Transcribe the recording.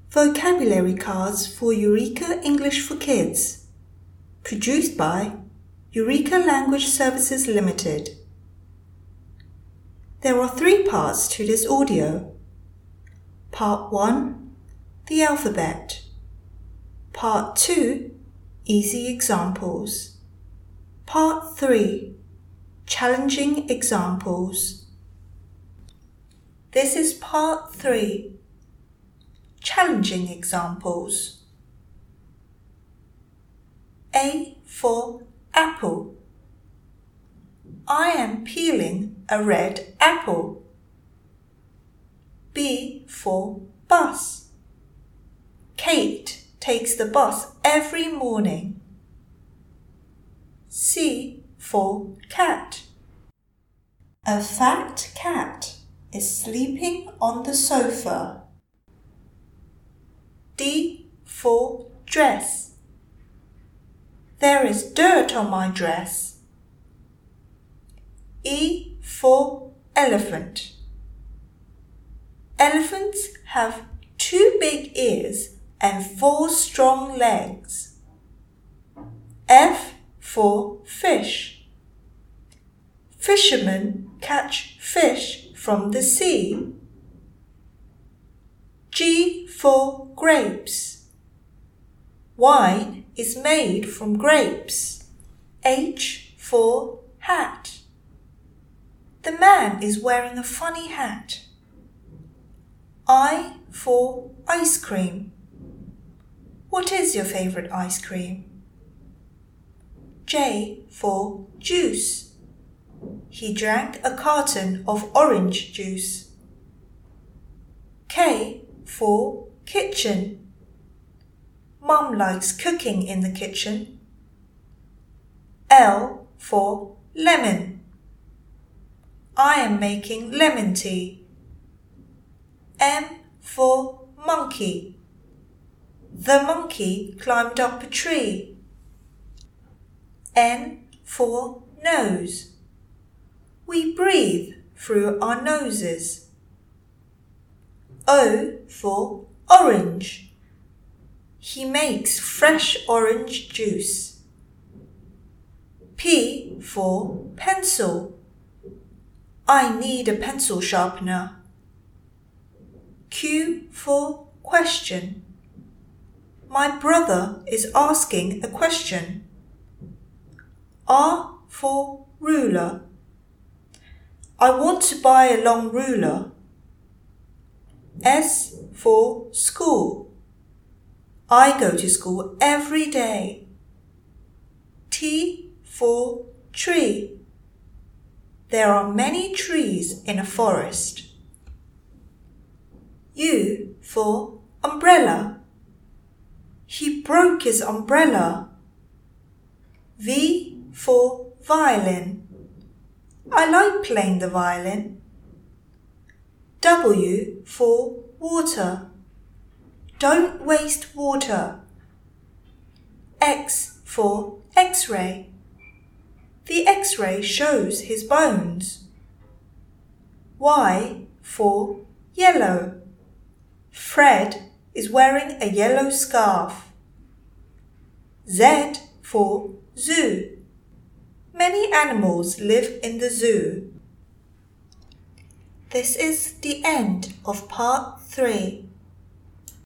Vocabulary cards for Eureka English for Kids. Produced by Eureka Language Services Limited. There are 3 parts to this audio. Part 1, the alphabet. Part 2, easy examples. Part 3, challenging examples. This is Part 3. Challenging examples. A for apple. I am peeling a red apple. B for bus. Kate takes the bus every morning. C for cat. A fat cat is sleeping on the sofa. D for dress. There is dirt on my dress. E for elephant. Elephants have 2 big ears and 4 strong legs. F for fish. Fishermen catch fish from the sea. G for grapes. Wine is made from grapes. H for hat. The man is wearing a funny hat. I for ice cream. What is your favorite ice cream? J for juice. He drank a carton of orange juice. K for kitchen. Mum likes cooking in the kitchen. L for lemon. I am making lemon tea. M for monkey. The monkey climbed up a tree. N for nose. We breathe through our noses. O for orange. He makes fresh orange juice. P for pencil. I need a pencil sharpener. Q for question. My brother is asking a question. R for ruler. I want to buy a long ruler. S for school. I go to school every day. T for tree. There are many trees in a forest. U for umbrella. He broke his umbrella. V for violin. I like playing the violin. W for water. Don't waste water. X for X-ray. The X-ray shows his bones. Y for yellow. Fred is wearing a yellow scarf. Z for zoo. Many animals live in the zoo. This is the end of Part 3.